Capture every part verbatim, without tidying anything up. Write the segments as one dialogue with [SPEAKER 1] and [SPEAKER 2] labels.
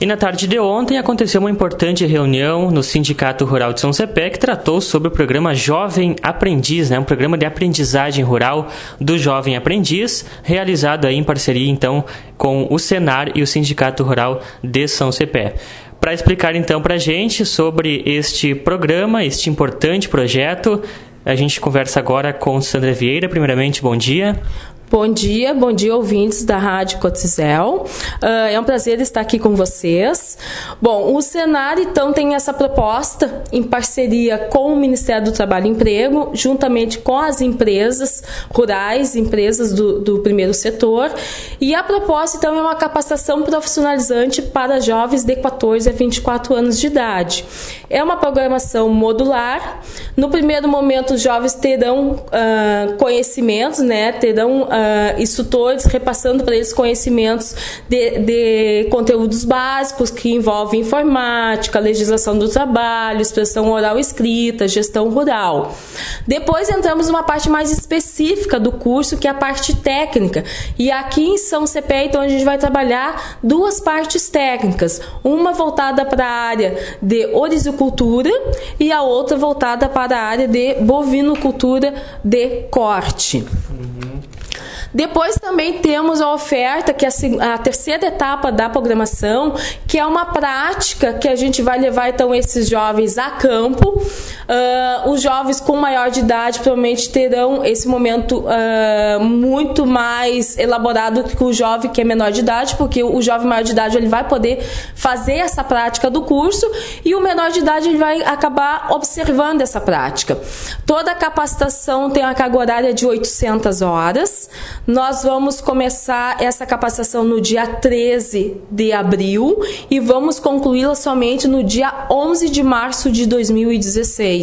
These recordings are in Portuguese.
[SPEAKER 1] E na tarde de ontem aconteceu uma importante reunião no Sindicato Rural de São Cepé que tratou sobre o programa Jovem Aprendiz, né? Um programa de aprendizagem rural do Jovem Aprendiz, realizado aí em parceria então com o Senar e o Sindicato Rural de São Cepé. Para explicar então para a gente sobre este programa, este importante projeto, a gente conversa agora com Sandra Vieira. Primeiramente, bom dia.
[SPEAKER 2] Bom dia, bom dia ouvintes da Rádio Cotizel. Uh, é um prazer estar aqui com vocês. Bom, o Senar então tem essa proposta em parceria com o Ministério do Trabalho e Emprego, juntamente com as empresas rurais, empresas do, do primeiro setor. E a proposta então é uma capacitação profissionalizante para jovens de quatorze a vinte e quatro anos de idade. É uma programação modular. No primeiro momento, os jovens terão uh, conhecimentos, né? Terão uh, Uh, instrutores repassando para eles conhecimentos de, de conteúdos básicos que envolvem informática, legislação do trabalho, expressão oral e escrita, gestão rural. Depois entramos numa parte mais específica do curso, que é a parte técnica. E aqui em São Cepé, então, a gente vai trabalhar duas partes técnicas. Uma voltada para a área de orizicultura e a outra voltada para a área de bovinocultura de corte. Depois também temos a oferta, que é a terceira etapa da programação, que é uma prática que a gente vai levar então esses jovens a campo. Uh, os jovens com maior de idade provavelmente terão esse momento uh, muito mais elaborado que o jovem que é menor de idade, porque o jovem maior de idade ele vai poder fazer essa prática do curso e o menor de idade ele vai acabar observando essa prática. Toda a capacitação tem uma carga horária de oitocentas horas. Nós vamos começar essa capacitação no dia treze de abril e vamos concluí-la somente no dia onze de março de dois mil e dezesseis.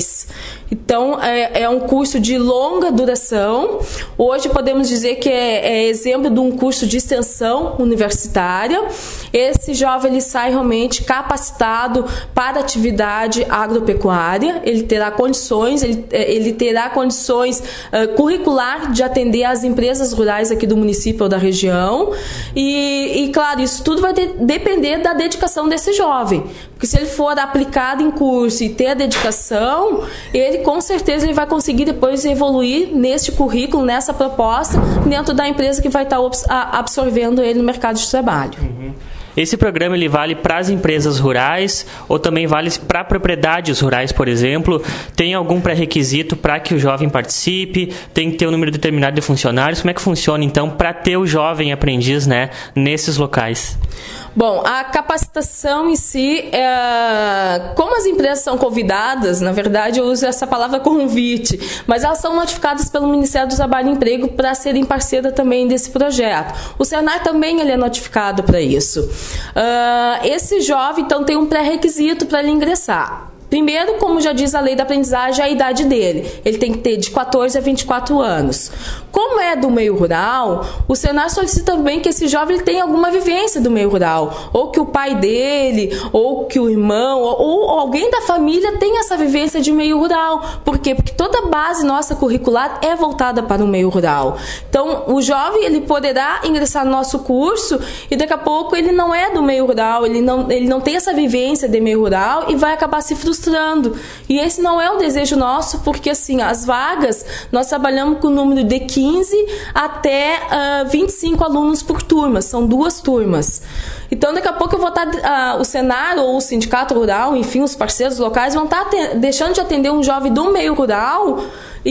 [SPEAKER 2] Então, é, é um curso de longa duração. Hoje podemos dizer que é, é exemplo de um curso de extensão universitária. Esse jovem ele sai realmente capacitado para atividade agropecuária. Ele terá condições, ele, ele terá condições uh, curricular de atender às empresas rurais aqui do município ou da região. E, e claro, isso tudo vai de, depender da dedicação desse jovem. Porque se ele for aplicado em curso e ter a dedicação, ele com certeza ele vai conseguir depois evoluir neste currículo, nessa proposta, dentro da empresa que vai estar absorvendo ele no mercado de trabalho.
[SPEAKER 1] Uhum. Esse programa ele vale para as empresas rurais ou também vale para propriedades rurais, por exemplo? Tem algum pré-requisito para que o jovem participe? Tem que ter um número determinado de funcionários? Como é que funciona, então, para ter o jovem aprendiz, né, nesses locais?
[SPEAKER 2] Bom, a capacitação em si, é... como as empresas são convidadas, na verdade eu uso essa palavra convite, mas elas são notificadas pelo Ministério do Trabalho e Emprego para serem parceira também desse projeto. O Senar também ele é notificado para isso. Uh, esse jovem, então, tem um pré-requisito para ele ingressar. Primeiro, como já diz a lei da aprendizagem, a idade dele. Ele tem que ter de quatorze a vinte e quatro anos. Como é do meio rural, o Senar solicita também que esse jovem ele tenha alguma vivência do meio rural. Ou que o pai dele, ou que o irmão, ou, ou alguém da família tenha essa vivência de meio rural. Por quê? Porque toda a base nossa curricular é voltada para o meio rural. Então, o jovem ele poderá ingressar no nosso curso e daqui a pouco ele não é do meio rural, ele não, ele não tem essa vivência de meio rural e vai acabar se frustrando. E esse não é o desejo nosso, porque assim, as vagas, nós trabalhamos com o número de quinze até uh, vinte e cinco alunos por turma, são duas turmas. Então, daqui a pouco eu vou estar, uh, o Senar ou o Sindicato Rural, enfim, os parceiros locais vão estar te- deixando de atender um jovem do meio rural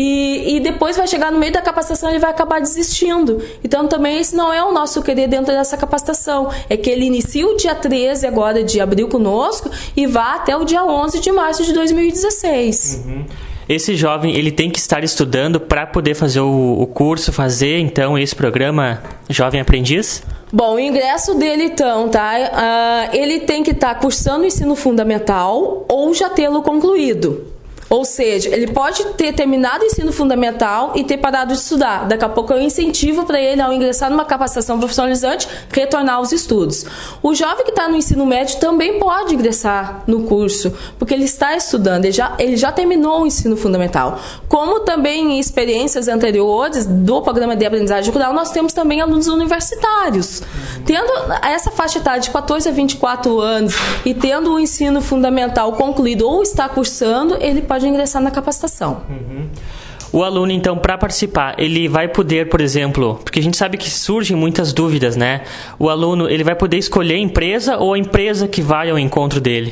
[SPEAKER 2] e, e depois vai chegar no meio da capacitação e ele vai acabar desistindo. Então, também esse não é o nosso querer dentro dessa capacitação. É que ele inicie o dia treze agora de abril conosco e vá até o dia onze de março de dois mil e dezesseis.
[SPEAKER 1] Uhum. Esse jovem ele tem que estar estudando para poder fazer o, o curso, fazer então esse programa Jovem Aprendiz?
[SPEAKER 2] Bom, o ingresso dele então, tá? Uh, ele tem que estar tá cursando o ensino fundamental ou já tê-lo concluído. Ou seja, ele pode ter terminado o ensino fundamental e ter parado de estudar. Daqui a pouco eu incentivo para ele, ao ingressar numa capacitação profissionalizante, retornar aos estudos. O jovem que está no ensino médio também pode ingressar no curso, porque ele está estudando, ele já, ele já terminou o ensino fundamental. Como também em experiências anteriores do programa de aprendizagem rural, nós temos também alunos universitários. Tendo essa faixa etária de quatorze a vinte e quatro anos e tendo o ensino fundamental concluído ou está cursando, ele pode ingressar na capacitação.
[SPEAKER 1] Uhum. O aluno, então, para participar, ele vai poder, por exemplo, porque a gente sabe que surgem muitas dúvidas, né? O aluno, ele vai poder escolher a empresa ou a empresa que vai ao encontro dele?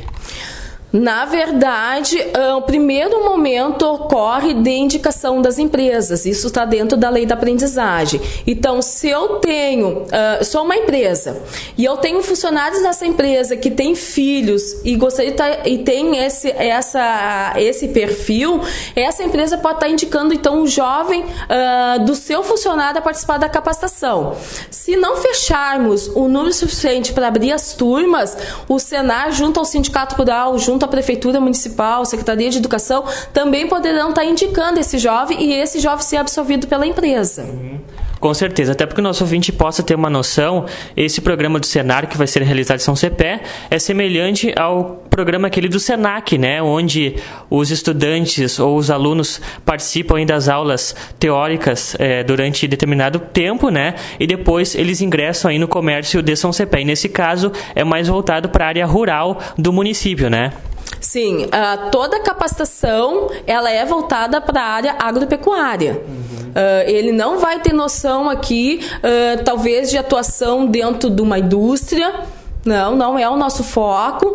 [SPEAKER 2] Na verdade, o primeiro momento ocorre de indicação das empresas. Isso está dentro da lei da aprendizagem. Então, se eu tenho, uh, sou uma empresa e eu tenho funcionários nessa empresa que têm filhos e gostaria de tá, e tem esse, essa, esse perfil, essa empresa pode estar indicando então um jovem uh, do seu funcionário a participar da capacitação. Se não fecharmos o número suficiente para abrir as turmas, o Senar, junto ao Sindicato Rural, junto à Prefeitura Municipal, Secretaria de Educação, também poderão estar indicando esse jovem e esse jovem ser absorvido pela empresa.
[SPEAKER 1] Uhum. Com certeza, até porque o nosso ouvinte possa ter uma noção, esse programa do Senar que vai ser realizado em São Cepé é semelhante ao programa aquele do Senac, né, onde os estudantes ou os alunos participam das aulas teóricas é, durante determinado tempo, né, e depois eles ingressam aí no comércio de São Cepé. E nesse caso é mais voltado para a área rural do município, né?
[SPEAKER 2] Sim, uh, toda a capacitação ela é voltada para a área agropecuária. Uhum. Uh, ele não vai ter noção aqui, uh, talvez, de atuação dentro de uma indústria. Não, não é o nosso foco.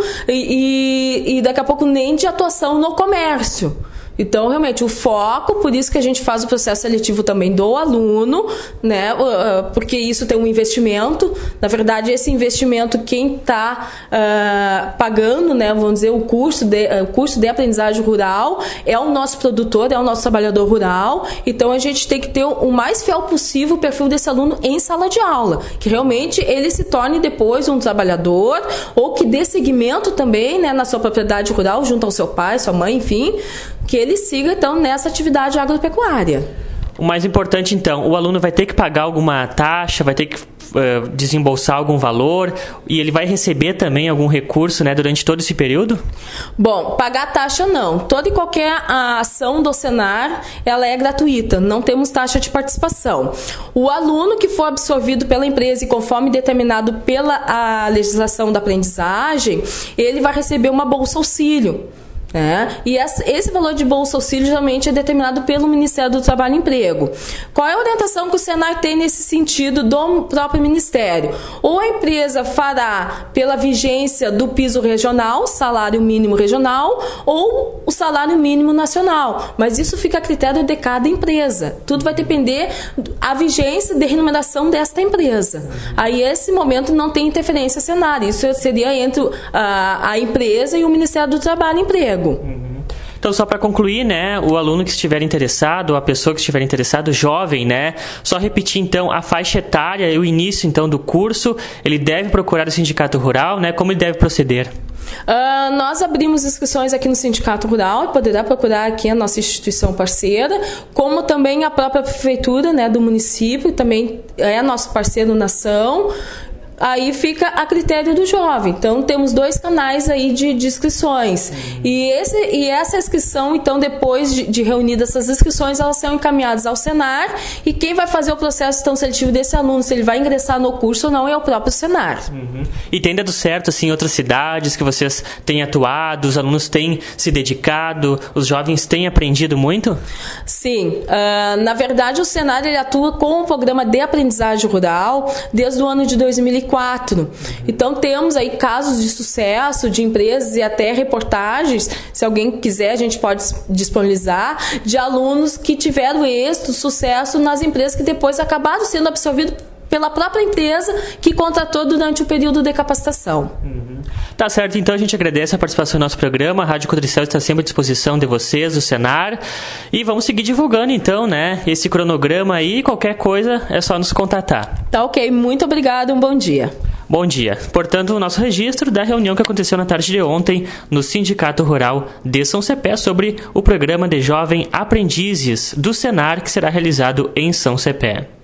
[SPEAKER 2] E, e, e daqui a pouco nem de atuação no comércio. Então, realmente, o foco, por isso que a gente faz o processo seletivo também do aluno, né? Porque isso tem um investimento. Na verdade, esse investimento, quem está uh, pagando, né, vamos dizer, o curso, de, uh, curso de aprendizagem rural é o nosso produtor, é o nosso trabalhador rural. Então, a gente tem que ter o mais fiel possível o perfil desse aluno em sala de aula, que realmente ele se torne depois um trabalhador ou que dê seguimento também, né, na sua propriedade rural, junto ao seu pai, sua mãe, enfim, que ele siga, então, nessa atividade agropecuária.
[SPEAKER 1] O mais importante, então, o aluno vai ter que pagar alguma taxa, vai ter que uh, desembolsar algum valor e ele vai receber também algum recurso, né, durante todo esse período?
[SPEAKER 2] Bom, pagar taxa não. Toda e qualquer ação do Senar, ela é gratuita, não temos taxa de participação. O aluno que for absorvido pela empresa e conforme determinado pela a legislação da aprendizagem, ele vai receber uma bolsa auxílio. É, e esse valor de bolsa auxílio geralmente é determinado pelo Ministério do Trabalho e Emprego. Qual é a orientação que o Senar tem nesse sentido do próprio Ministério? Ou a empresa fará pela vigência do piso regional, salário mínimo regional, ou o salário mínimo nacional. Mas isso fica a critério de cada empresa. Tudo vai depender da vigência de remuneração desta empresa. Aí, esse momento, não tem interferência Senar. Isso seria entre a, a empresa e o Ministério do Trabalho e Emprego.
[SPEAKER 1] Uhum. Então, só para concluir, né, o aluno que estiver interessado, a pessoa que estiver interessado, jovem, né, só repetir, então, a faixa etária e o início, então, do curso, ele deve procurar o Sindicato Rural, né, como ele deve proceder?
[SPEAKER 2] Uh, nós abrimos inscrições aqui no Sindicato Rural, poderá procurar aqui a nossa instituição parceira, como também a própria prefeitura, né, do município, também é nosso parceiro na ação. Aí fica a critério do jovem. Então, temos dois canais aí de, de inscrições. Uhum. E, esse, e essa inscrição, então, depois de, de reunidas essas inscrições, elas são encaminhadas ao Senar. E quem vai fazer o processo então, seletivo desse aluno, se ele vai ingressar no curso ou não, é o próprio Senar.
[SPEAKER 1] Uhum. E tem dado certo, assim, em outras cidades que vocês têm atuado, os alunos têm se dedicado, os jovens têm aprendido muito?
[SPEAKER 2] Sim. Uh, na verdade, o Senar ele atua com o programa de aprendizagem rural desde o ano de dois mil e quatro. Então, temos aí casos de sucesso de empresas e até reportagens, se alguém quiser, a gente pode disponibilizar, de alunos que tiveram êxito, sucesso nas empresas que depois acabaram sendo absorvidos pela própria empresa que contratou durante o período de capacitação.
[SPEAKER 1] Uhum. Tá certo, então a gente agradece a participação no nosso programa. A Rádio Cotricel está sempre à disposição de vocês, do Senar. E vamos seguir divulgando então, né, esse cronograma aí. Qualquer coisa é só nos contatar.
[SPEAKER 2] Tá ok, muito obrigada, um bom dia.
[SPEAKER 1] Bom dia. Portanto, o nosso registro da reunião que aconteceu na tarde de ontem no Sindicato Rural de São Cepé sobre o programa de Jovem Aprendizes do Senar que será realizado em São Cepé.